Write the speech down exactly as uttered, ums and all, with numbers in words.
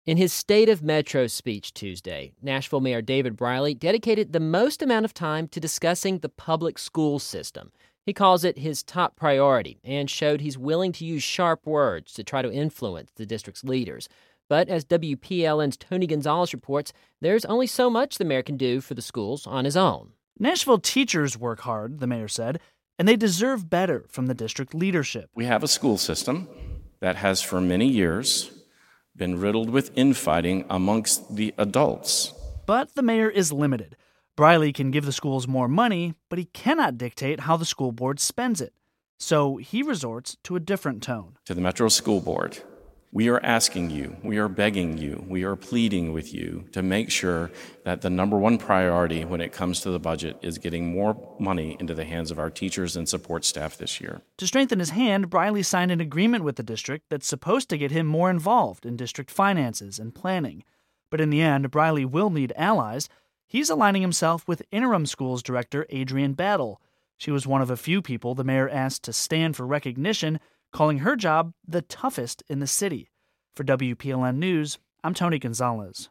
In his State of Metro speech Tuesday, Nashville Mayor David Briley dedicated the most amount of time to discussing the public school system. He calls it his top priority and showed he's willing to use sharp words to try to influence the district's leaders. But as W P L N's Tony Gonzalez reports, there's only so much the mayor can do for the schools on his own. Nashville teachers work hard, the mayor said, and they deserve better from the district leadership. We have a school system that has for many years been riddled with infighting amongst the adults. But the mayor is limited. Briley can give the schools more money, but he cannot dictate how the school board spends it. So he resorts to a different tone. To the Metro School Board, we are asking you, we are begging you, we are pleading with you to make sure that the number one priority when it comes to the budget is getting more money into the hands of our teachers and support staff this year. To strengthen his hand, Briley signed an agreement with the district that's supposed to get him more involved in district finances and planning. But in the end, Briley will need allies. He's aligning himself with interim schools director Adrienne Battle. She was one of a few people the mayor asked to stand for recognition, calling her job the toughest in the city. For W P L N News, I'm Tony Gonzalez.